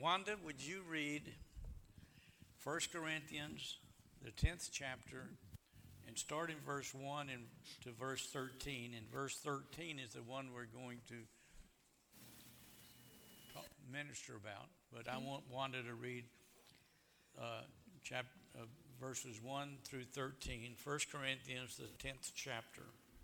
Wanda, would you read 1 Corinthians, the 10th chapter, and start in verse 1 and to verse 13. And verse 13 is the one we're going to minister about. But I want Wanda to read verses 1 through 13, 1 Corinthians, the 10th chapter.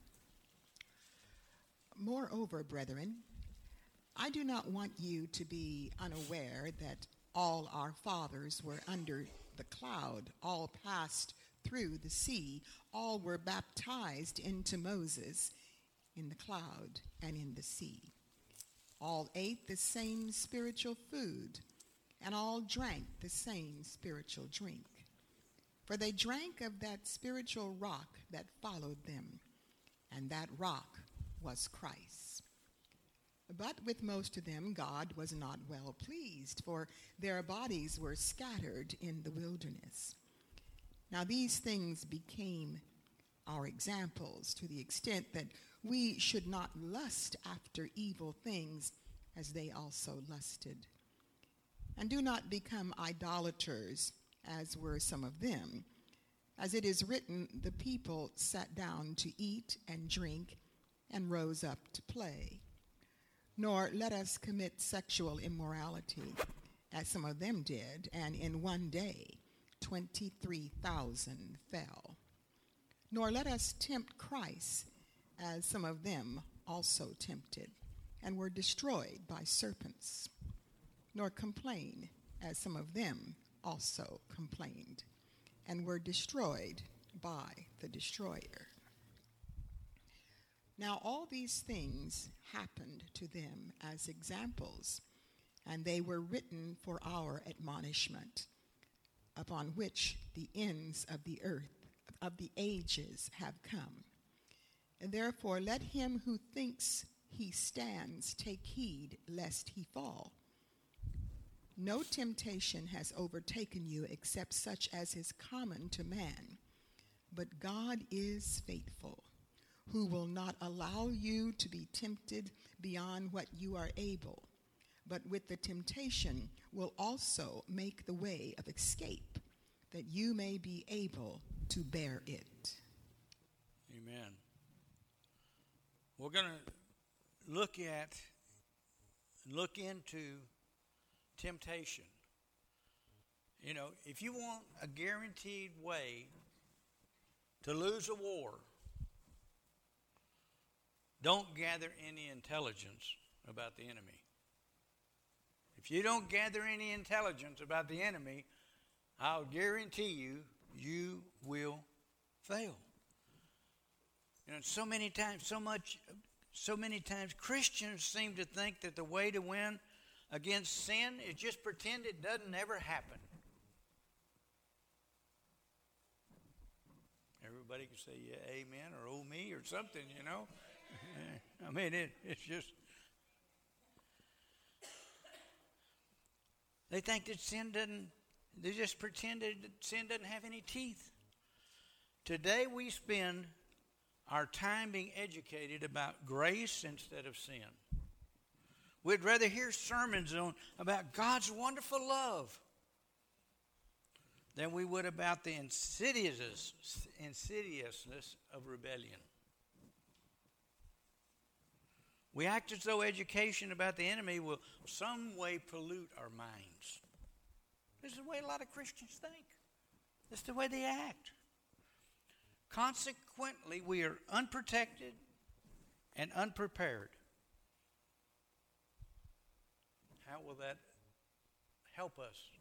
Moreover, brethren, I do not want you to be unaware that all our fathers were under the cloud, all passed through the sea, all were baptized into Moses in the cloud and in the sea. All ate the same spiritual food, and all drank the same spiritual drink. For they drank of that spiritual rock that followed them, and that rock was Christ. But with most of them God was not well pleased, for their bodies were scattered in the wilderness. Now these things became our examples, to the extent that we should not lust after evil things as they also lusted. And do not become idolaters, as were some of them. As it is written, the people sat down to eat and drink and rose up to play. Nor let us commit sexual immorality, as some of them did, and in one day 23,000 fell. Nor let us tempt Christ, as some of them also tempted, and were destroyed by serpents. Nor complain, as some of them also complained, and were destroyed by the destroyer. Now all these things happened to them as examples, and they were written for our admonishment, upon which the ends of the earth, of the ages have come. And therefore let him who thinks he stands take heed lest he fall. No temptation has overtaken you except such as is common to man. But God is faithful, who will not allow you to be tempted beyond what you are able, but with the temptation will also make the way of escape, that you may be able to bear it. Amen. We're going to look into temptation. You know, if you want a guaranteed way to lose a war, don't gather any intelligence about the enemy. If you don't gather any intelligence about the enemy, I'll guarantee you, you will fail. You know, so many times Christians seem to think that the way to win against sin is just pretend it doesn't ever happen. Everybody can say, yeah, amen, or oh me, or something, you know. I mean, it's just... They think that they just pretend that sin doesn't have any teeth. Today we spend our time being educated about grace instead of sin. We'd rather hear sermons about God's wonderful love than we would about the insidiousness of rebellion. We act as though education about the enemy will some way pollute our minds. This is the way a lot of Christians think. This is the way they act. Consequently, we are unprotected and unprepared. How will that help us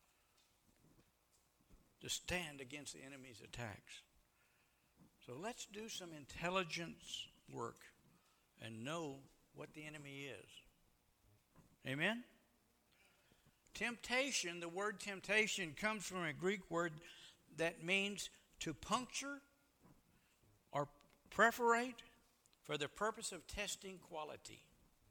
to stand against the enemy's attacks? So let's do some intelligence work and know what the enemy is. Amen? Temptation, the word temptation comes from a Greek word that means to puncture or perforate for the purpose of testing quality.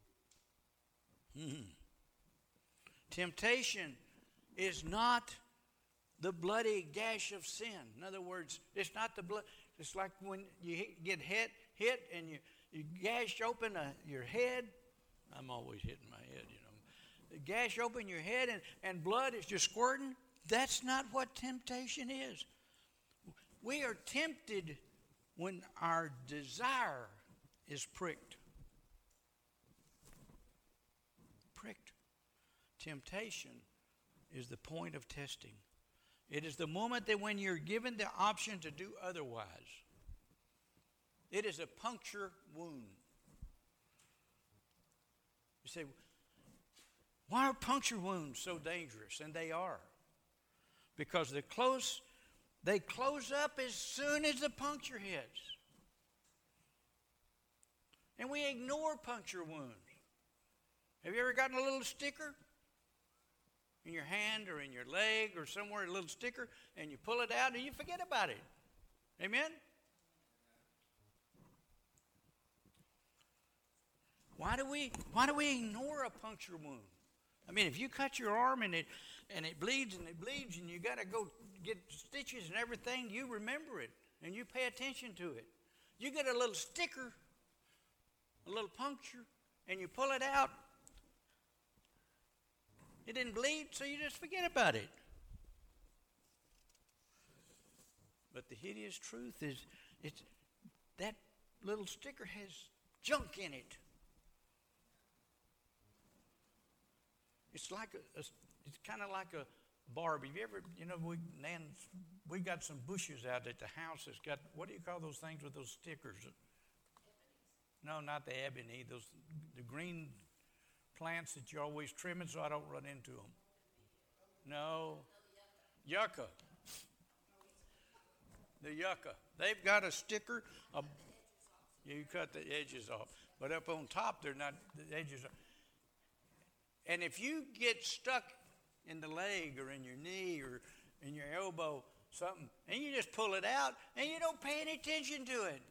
Temptation is not the bloody gash of sin. In other words, it's not the blood. It's like when you get hit and you gash open your head. I'm always hitting my head, you know. gash open your head and blood is just squirting. That's not what temptation is. We are tempted when our desire is pricked. Pricked. Temptation is the point of testing. It is the moment that when you're given the option to do otherwise. It is a puncture wound. You say, why are puncture wounds so dangerous? And they are. Because they close up as soon as the puncture hits. And we ignore puncture wounds. Have you ever gotten a little sticker in your hand or in your leg or somewhere, a little sticker, and you pull it out and you forget about it? Amen? Why do we ignore a puncture wound? I mean, if you cut your arm and it bleeds and you got to go get stitches and everything, you remember it and you pay attention to it. You get a little sticker, a little puncture, and you pull it out. It didn't bleed, so you just forget about it. But the hideous truth is, that little sticker has junk in it. It's kind of like a barb. Have you ever, we got some bushes out at the house that's got, what do you call those things with those stickers? No, not the ebony. The green plants that you're always trimming so I don't run into them. No. Yucca. The yucca. They've got a sticker. You cut the edges off. But up on top, they're not, the edges are. And if you get stuck in the leg or in your knee or in your elbow, something, and you just pull it out and you don't pay any attention to it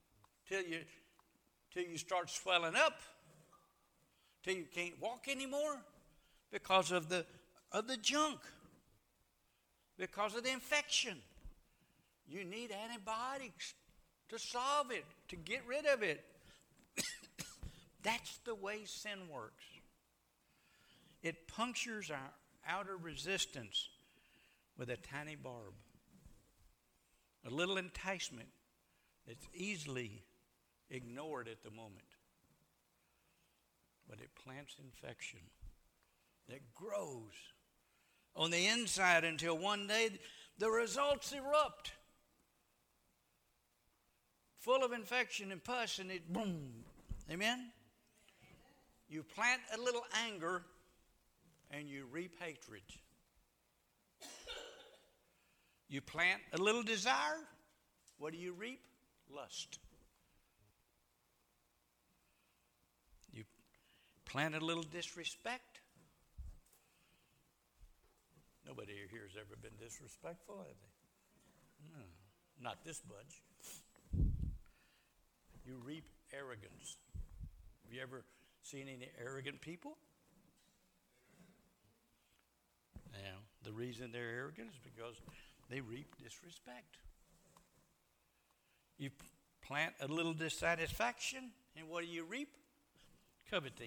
till you start swelling up, till you can't walk anymore because of the junk, because of the infection. You need antibiotics to solve it, to get rid of it. That's the way sin works. It punctures our outer resistance with a tiny barb, a little enticement that's easily ignored at the moment. But it plants infection that grows on the inside until one day the results erupt, full of infection and pus, and it boom. Amen? You plant a little anger and you reap hatred. You plant a little desire, what do you reap? Lust. You plant a little disrespect. Nobody here has ever been disrespectful, have they? No, not this bunch. You reap arrogance. Have you ever seen any arrogant people? Now, the reason they're arrogant is because they reap disrespect. You plant a little dissatisfaction, and what do you reap? Coveting.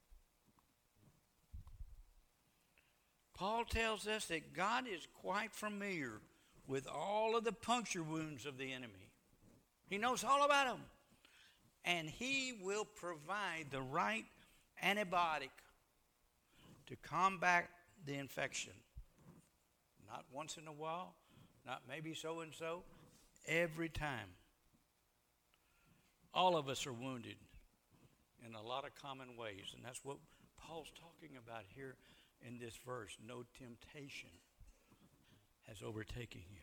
Paul tells us that God is quite familiar with all of the puncture wounds of the enemy. He knows all about them. And he will provide the right antibiotic to combat the infection. Not once in a while, not maybe so and so, every time. All of us are wounded in a lot of common ways, and that's what Paul's talking about here in this verse. No temptation has overtaken you.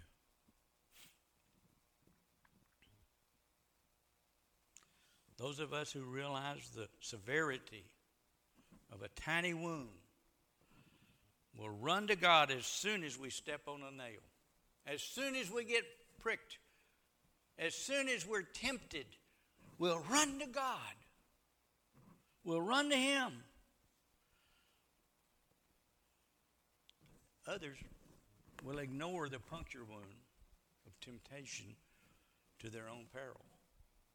Those of us who realize the severity of a tiny wound will run to God as soon as we step on a nail. As soon as we get pricked. As soon as we're tempted, we'll run to God. We'll run to Him. Others will ignore the puncture wound of temptation to their own peril.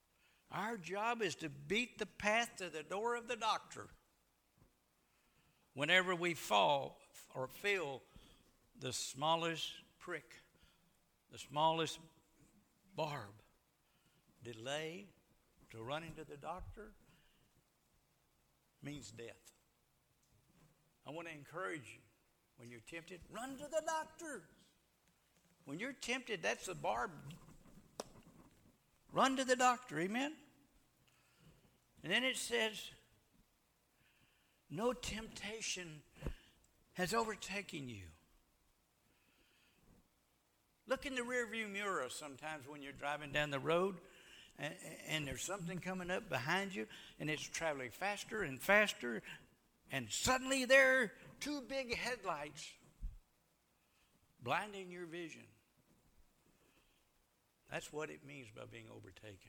Our job is to beat the path to the door of the doctor. whenever we fall or feel the smallest prick, the smallest barb, delay to running to the doctor means death. I want to encourage you, when you're tempted, run to the doctor. When you're tempted, that's the barb. Run to the doctor, amen? And then it says, no temptation has overtaken you. Look in the rearview mirror sometimes when you're driving down the road and there's something coming up behind you and it's traveling faster and faster, and suddenly there are two big headlights blinding your vision. That's what it means by being overtaken.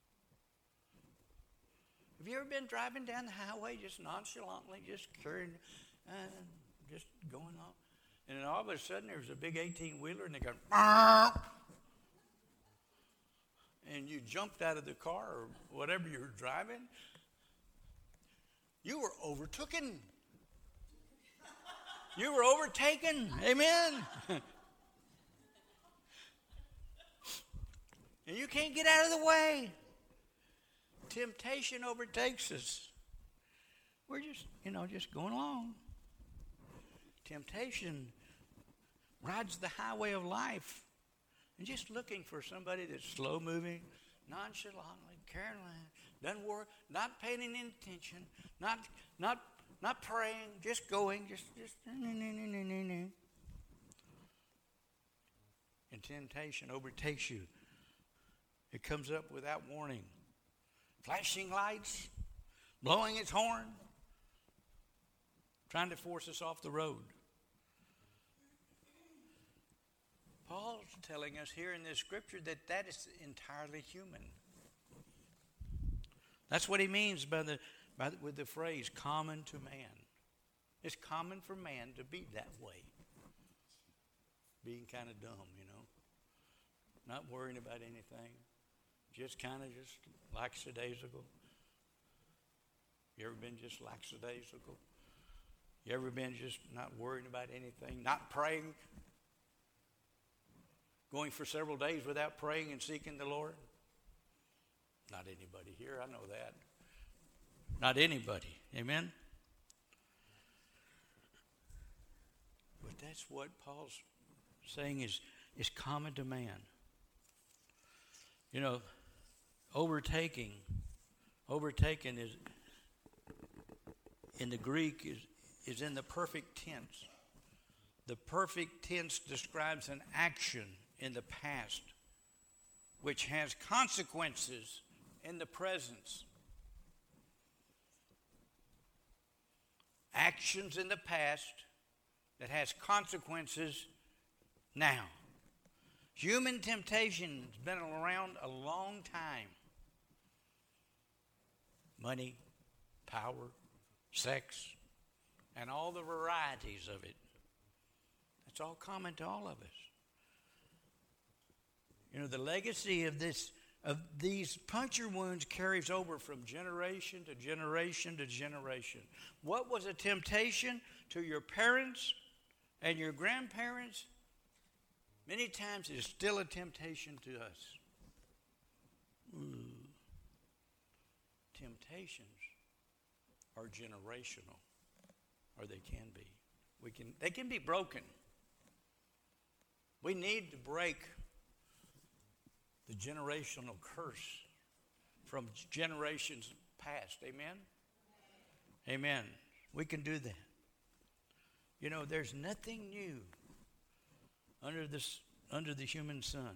Have you ever been driving down the highway just nonchalantly, just carrying, just going on? And then all of a sudden there's a big 18-wheeler and they go, "Arr!" And you jumped out of the car or whatever you were driving. You were overtaken. You were overtaken. Amen. And you can't get out of the way. Temptation overtakes us. We're just going along. Temptation rides the highway of life and just looking for somebody that's slow moving, nonchalantly, carrying on, doesn't worry, not paying any attention, not praying, just going, just. And temptation overtakes you. It comes up without warning. Flashing lights, blowing its horn, trying to force us off the road. Paul's telling us here in this scripture that is entirely human. That's what he means with the phrase common to man. It's common for man to be that way. Being kind of dumb, not worrying about anything. Just kind of just lackadaisical. You ever been just lackadaisical? You ever been just not worrying about anything, not praying? Going for several days without praying and seeking the Lord? Not anybody here, I know that. Not anybody, amen? But that's what Paul's saying is common to man. Overtaken is in the Greek is in the perfect tense. The perfect tense describes an action in the past which has consequences in the present. Actions in the past that has consequences now. Human temptation has been around a long time. Money, power, sex, and all the varieties of it. It's all common to all of us. The legacy of these puncture wounds carries over from generation to generation to generation. What was a temptation to your parents and your grandparents, many times it is still a temptation to us. Temptations are generational, or they can be. They can be broken. We need to break the generational curse from generations past. Amen? Amen. We can do that. There's nothing new under the human sun.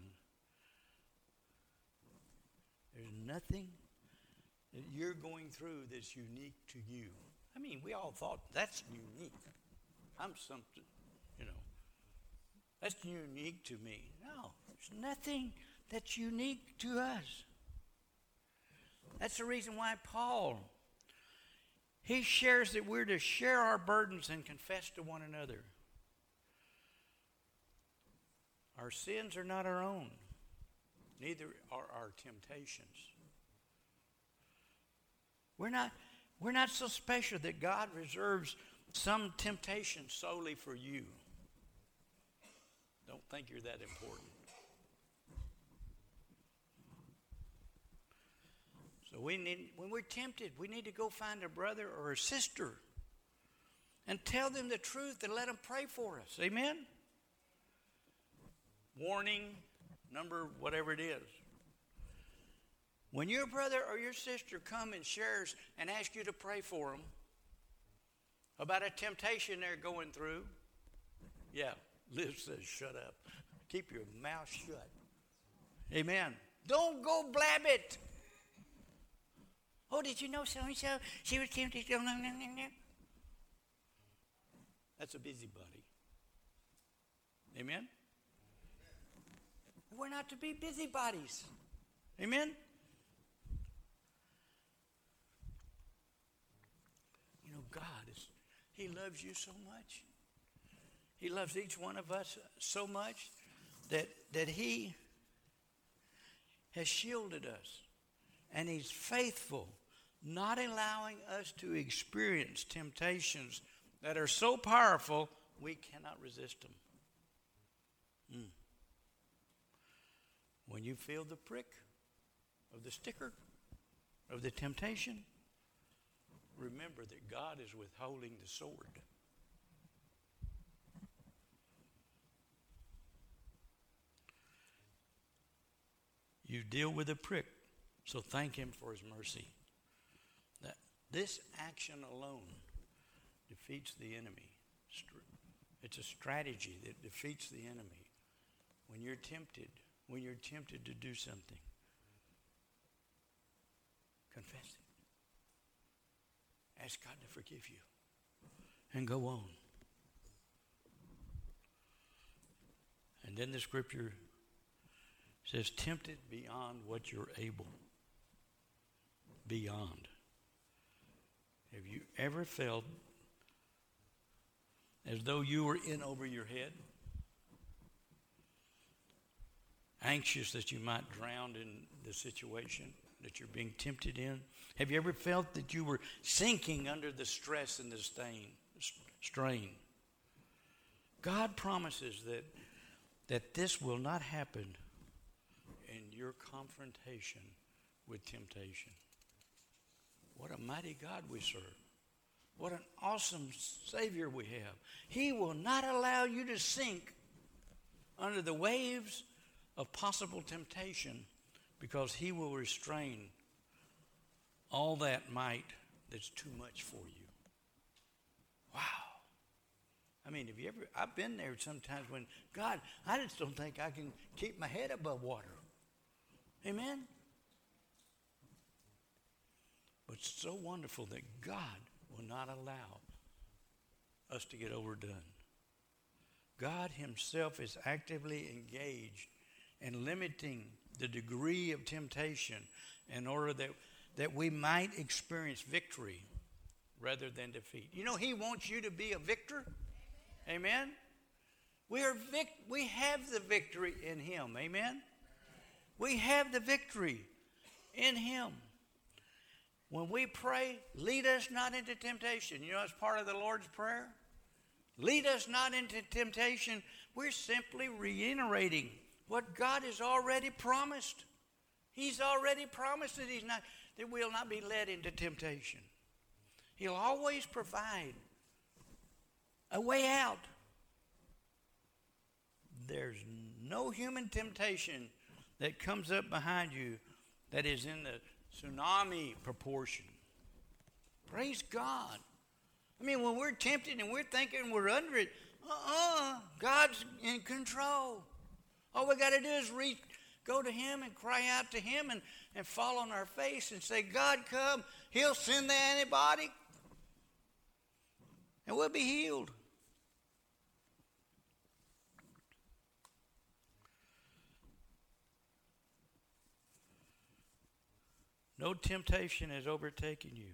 There's nothing that you're going through that's unique to you. I mean, we all thought that's unique. I'm something, that's unique to me. No, there's nothing that's unique to us. That's the reason why Paul, he shares that we're to share our burdens and confess to one another. Our sins are not our own. Neither are our temptations. We're not so special that God reserves some temptation solely for you. Don't think you're that important. So when we're tempted, we need to go find a brother or a sister and tell them the truth and let them pray for us. Amen? Warning, number, whatever it is. When your brother or your sister come and shares and asks you to pray for them about a temptation they're going through, yeah, Liz says shut up. Keep your mouth shut. Amen. Don't go blab it. Oh, did you know so-and-so? She was tempted. That's a busybody. Amen? We're not to be busybodies. Amen? You know, God He loves you so much. He loves each one of us so much that He has shielded us. And He's faithful, not allowing us to experience temptations that are so powerful we cannot resist them. When you feel the prick of the sticker of the temptation, remember that God is withholding the sword. You deal with the prick, so thank Him for His mercy. That this action alone defeats the enemy. It's a strategy that defeats the enemy. When you're tempted to do something, confess it. Ask God to forgive you and go on. And then the scripture says, tempted beyond what you're able. Beyond. Have you ever felt as though you were in over your head? Anxious that you might drown in the situation that you're being tempted in? Have you ever felt that you were sinking under the stress and the strain? God promises that this will not happen in your confrontation with temptation. What a mighty God we serve. What an awesome Savior we have. He will not allow you to sink under the waves of possible temptation because He will restrain all that might that's too much for you. Wow. I mean, have you ever, I've been there sometimes when, God, I just don't think I can keep my head above water. Amen? But it's so wonderful that God will not allow us to get overdone. God Himself is actively engaged in limiting the degree of temptation in order that we might experience victory rather than defeat. You know, He wants you to be a victor. Amen? We have the victory in Him. Amen? We have the victory in Him. When we pray, lead us not into temptation. You know, it's part of the Lord's Prayer. Lead us not into temptation. We're simply reiterating what God has already promised. He's already promised that we'll not be led into temptation. He'll always provide a way out. There's no human temptation that comes up behind you that is in the tsunami proportion. Praise God. I mean, when we're tempted and we're thinking we're under it, God's in control. All we got to do is go to Him and cry out to Him and fall on our face and say, God, come. He'll send the antibiotic and we'll be healed. No temptation has overtaken you.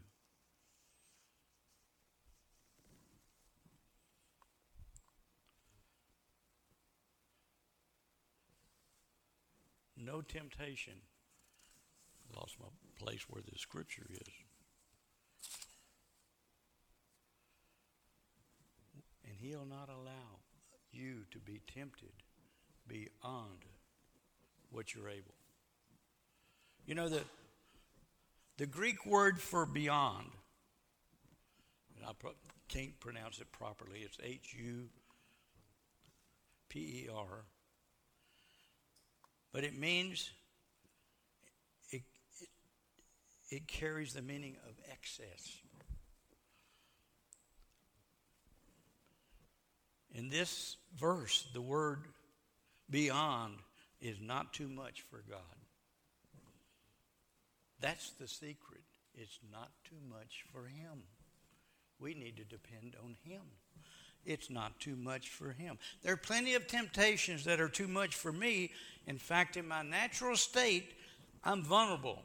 No temptation. I lost my place where the scripture is. He'll not allow you to be tempted beyond what you're able. You know, the Greek word for beyond, and I can't pronounce it properly, it's H-U-P-E-R, but it means, it carries the meaning of excess. In this verse, the word beyond is not too much for God. That's the secret. It's not too much for Him. We need to depend on Him. It's not too much for Him. There are plenty of temptations that are too much for me. In fact, in my natural state, I'm vulnerable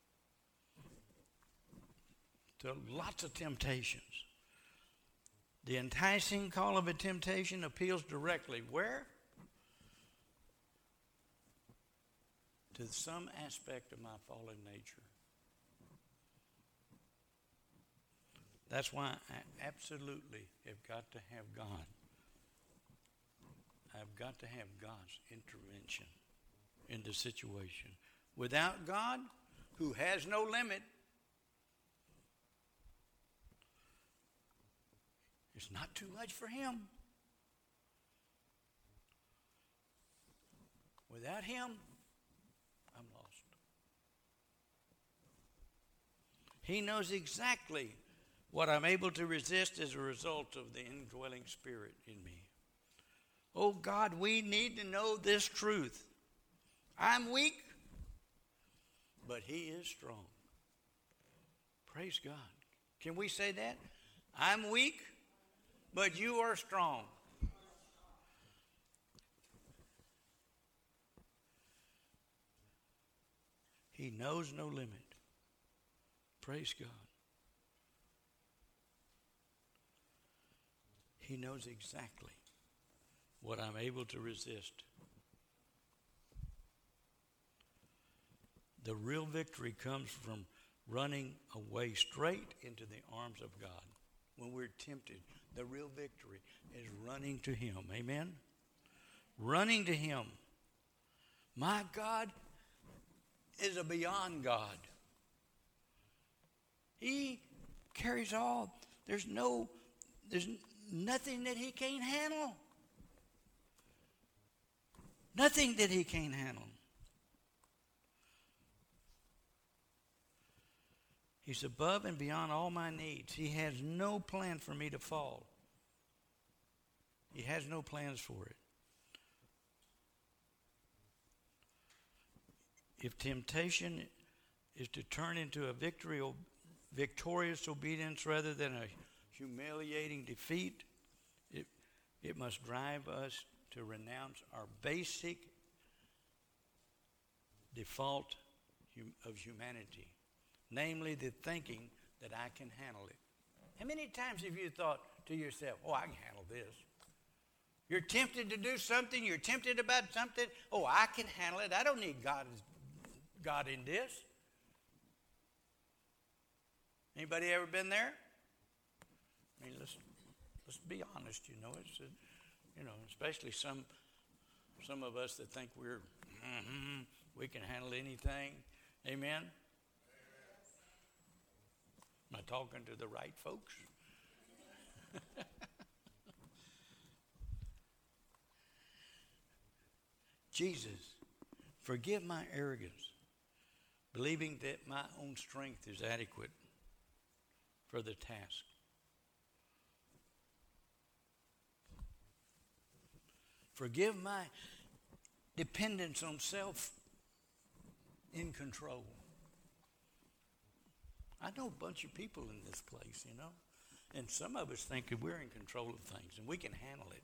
to lots of temptations. The enticing call of a temptation appeals directly. Where? To some aspect of my fallen nature. That's why I absolutely have got to have God. I've got to have God's intervention in the situation. Without God, who has no limit, it's not too much for Him. Without Him, I'm lost. He knows exactly what I'm able to resist as a result of the indwelling Spirit in me. Oh God, we need to know this truth. I'm weak, but He is strong. Praise God. Can we say that? I'm weak, but You are strong. He knows no limit. Praise God. He knows exactly what I'm able to resist. The real victory comes from running away straight into the arms of God. When we're tempted, the real victory is running to Him. Amen? Running to Him. My God is a beyond God. He carries all. There's nothing that He can't handle. Nothing that He can't handle. He's above and beyond all my needs. He has no plan for me to fall. He has no plans for it. If temptation is to turn into a victorious obedience rather than a humiliating defeat, it must drive us to renounce our basic default of humanity, namely the thinking that I can handle it. How many times have you thought to yourself, oh, I can handle this? You're tempted to do something, you're tempted about something, oh, I can handle it. I don't need God in this. Anybody ever been there? I mean, let's be honest. Especially some of us that think we can handle anything. Amen. Am I talking to the right folks? Jesus, forgive my arrogance, believing that my own strength is adequate for the task. Forgive my dependence on self in control. I know a bunch of people in this place, and some of us think that we're in control of things and we can handle it.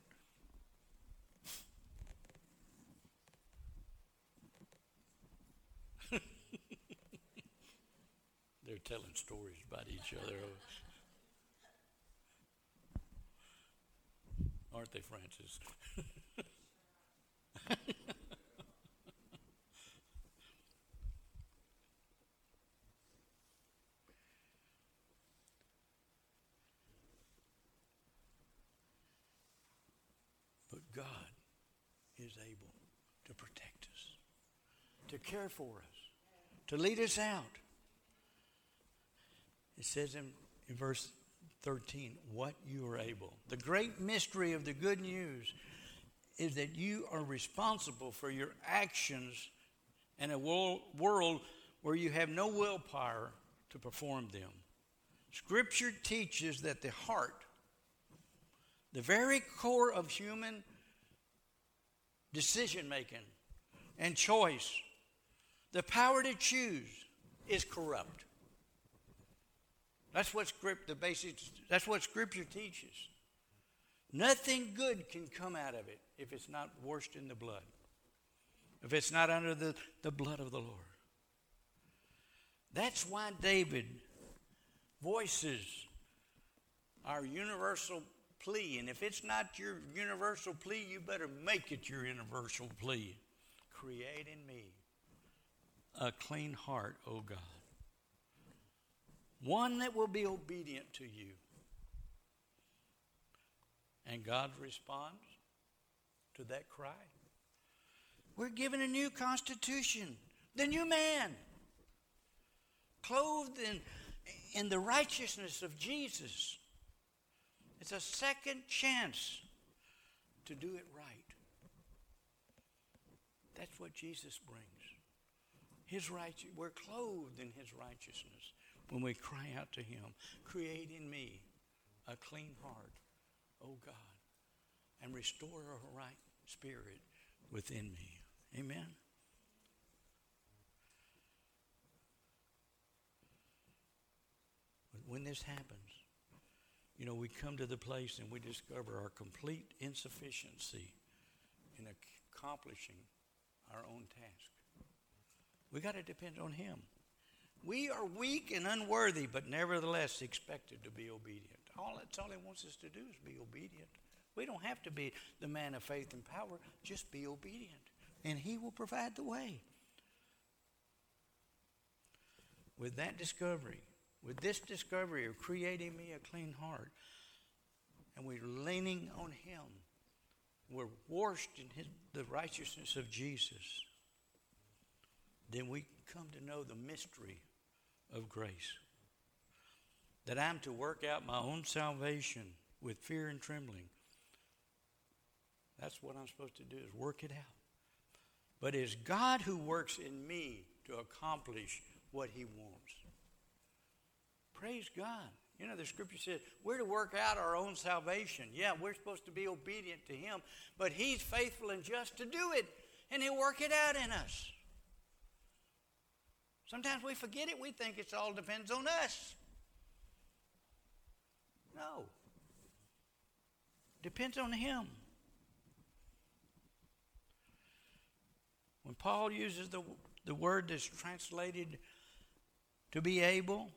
They're telling stories about each other. Aren't they, Francis? God is able to protect us, to care for us, to lead us out. It says in verse 13, what you are able. The great mystery of the good news is that you are responsible for your actions in a world where you have no willpower to perform them. Scripture teaches that the heart, the very core of human decision making and choice, the power to choose, is corrupt. That's what that's what Scripture teaches. Nothing good can come out of it if it's not washed in the blood, if it's not under the blood of the Lord. That's why David voices our universal plea. And if it's not your universal plea, you better make it your universal plea. Create in me a clean heart, O God. One that will be obedient to you. And God responds to that cry. We're given a new constitution, the new man, clothed in the righteousness of Jesus. It's a second chance to do it right. That's what Jesus brings. We're clothed in his righteousness when we cry out to him, create in me a clean heart, O God, and restore a right spirit within me. Amen. But when this happens, we come to the place and we discover our complete insufficiency in accomplishing our own task. We got to depend on him. We are weak and unworthy, but nevertheless expected to be obedient. That's all he wants us to do is be obedient. We don't have to be the man of faith and power. Just be obedient, and he will provide the way. With this discovery of creating me a clean heart, and we're leaning on him, we're washed in the righteousness of Jesus, then we come to know the mystery of grace. That I'm to work out my own salvation with fear and trembling. That's what I'm supposed to do, is work it out. But it's God who works in me to accomplish what he wants. Praise God. The scripture says we're to work out our own salvation. Yeah, we're supposed to be obedient to him, but he's faithful and just to do it, and he'll work it out in us. Sometimes we forget it. We think it all depends on us. No. Depends on him. When Paul uses the word that's translated to be able,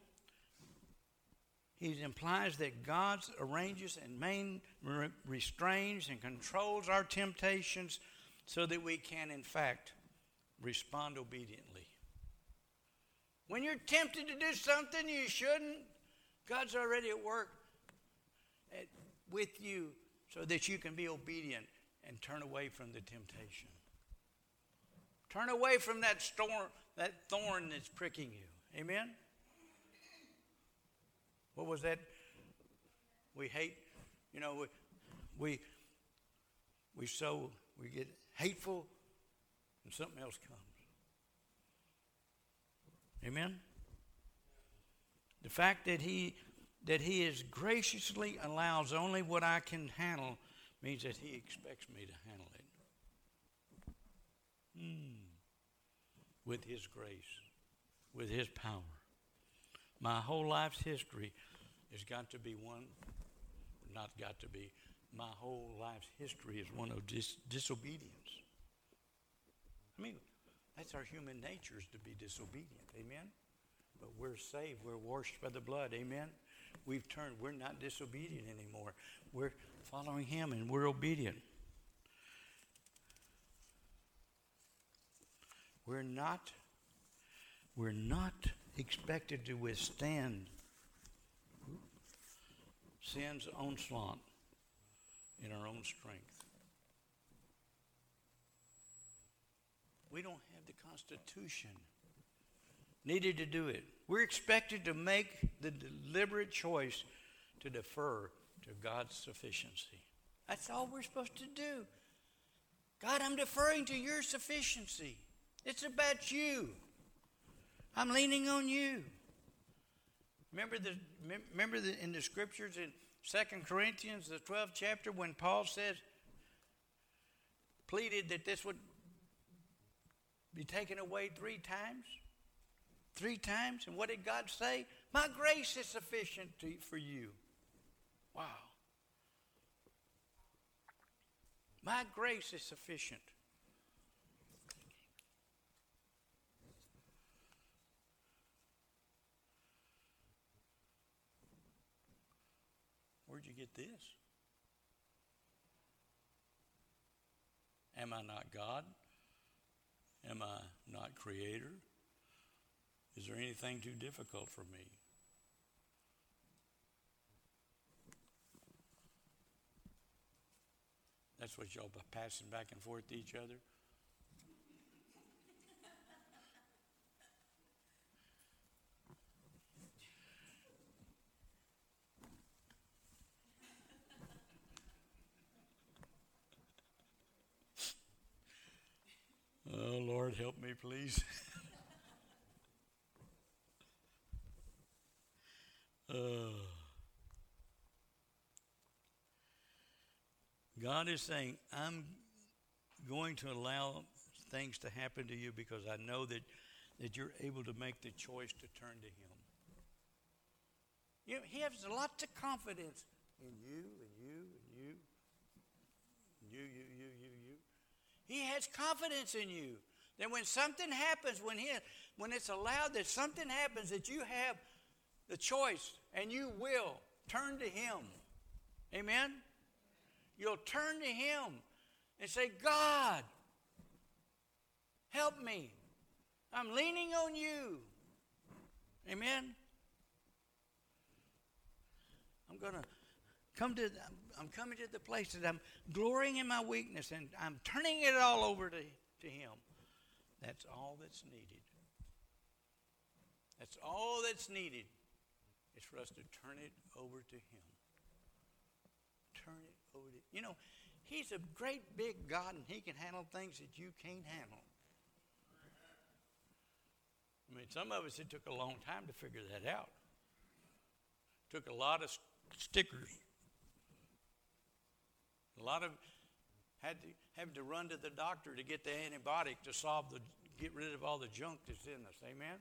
he implies that God arranges and restrains and controls our temptations so that we can, in fact, respond obediently. When you're tempted to do something you shouldn't, God's already at work with you so that you can be obedient and turn away from the temptation. Turn away from that thorn that's pricking you. Amen? What was that? We hate, we get hateful and something else comes. Amen? The fact that he is graciously allows only what I can handle means that he expects me to handle it. With his grace, with his power. My whole life's history has got to be my whole life's history is one of disobedience. That's our human nature, is to be disobedient. Amen? But we're saved. We're washed by the blood. Amen? We're not disobedient anymore. We're following him and we're obedient. We're not expected to withstand sin's onslaught in our own strength. We don't have the Constitution needed to do it. We're expected to make the deliberate choice to defer to God's sufficiency. That's all we're supposed to do. God, I'm deferring to your sufficiency. It's about you. I'm leaning on you. Remember in the scriptures in 2 Corinthians, the 12th chapter, when Paul pleaded that this would be taken away 3 times? 3 times? And what did God say? My grace is sufficient for you. Wow. My grace is sufficient. Where'd you get this? Am I not God? Am I not creator? Is there anything too difficult for me? That's what y'all passing back and forth to each other? Oh, Lord, help me, please. God is saying, I'm going to allow things to happen to you because I know that you're able to make the choice to turn to Him. You know, He has lots of confidence in you and you and you. You. He has confidence in you. That when something happens, when it's allowed that something happens, that you have the choice and you will turn to Him. Amen? You'll turn to Him and say, God, help me. I'm leaning on you. Amen? I'm coming to the place that I'm glorying in my weakness and I'm turning it all over to Him. That's all that's needed. That's all that's needed is for us to turn it over to Him. Turn it over to Him. You know, He's a great big God and He can handle things that you can't handle. I mean, some of us, it took a long time to figure that out. Took a lot of stickers. A lot of having to run to the doctor to get the antibiotic to get rid of all the junk that's in us. Amen?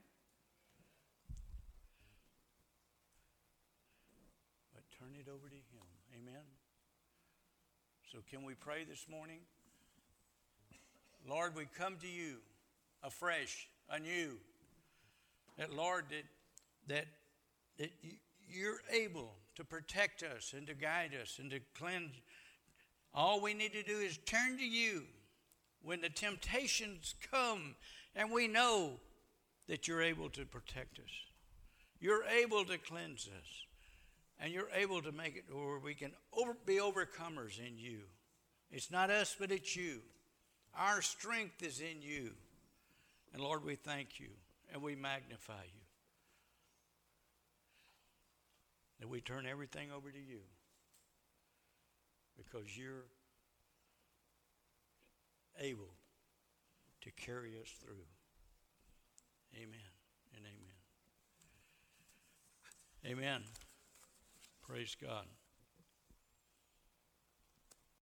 But turn it over to Him. Amen? So can we pray this morning? Lord, we come to you afresh, anew. That, Lord, that you're able to protect us and to guide us and to cleanse. All we need to do is turn to you when the temptations come, and we know that you're able to protect us. You're able to cleanse us, and you're able to make it where we can be overcomers in you. It's not us, but it's you. Our strength is in you. And Lord, we thank you, and we magnify you. That we turn everything over to you. Because you're able to carry us through. Amen and amen. Amen. Praise God.